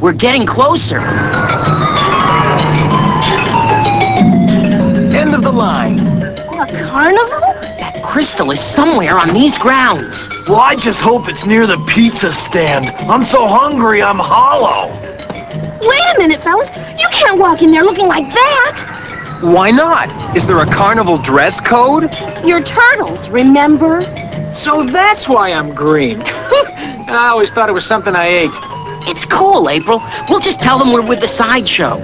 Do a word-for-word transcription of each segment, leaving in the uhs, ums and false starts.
We're getting closer. End of the line. A carnival? That crystal is somewhere on these grounds. Well, I just hope it's near the pizza stand. I'm so hungry, I'm hollow. Wait a minute, fellas. You can't walk in there looking like that. Why not? Is there a carnival dress code? You're turtles, remember? So that's why I'm green. I always thought it was something I ate. It's cool, April. We'll just tell them we're with the sideshow.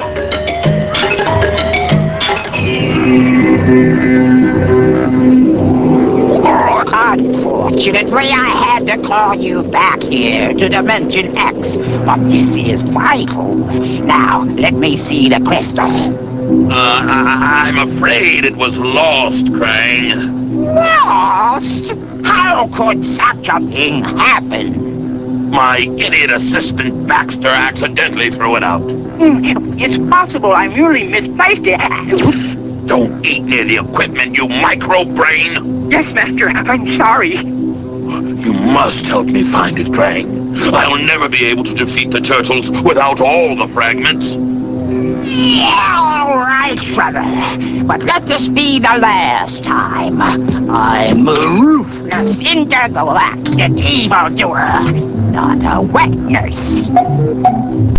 Unfortunately, I had to call you back here to Dimension X, but this is vital. Now, let me see the crystal. Uh, I I'm afraid it was lost, Krang. Lost? How could such a thing happen? My idiot assistant Baxter accidentally threw it out. It's possible I merely misplaced it. Don't eat near the equipment, you micro-brain! Yes, Master, I'm sorry. You must help me find it, Krang. I'll never be able to defeat the turtles without all the fragments. Yeah, all right, brother. But let this be the last time. I'm Ruthless Intergalactic Evildoer, not a wet nurse.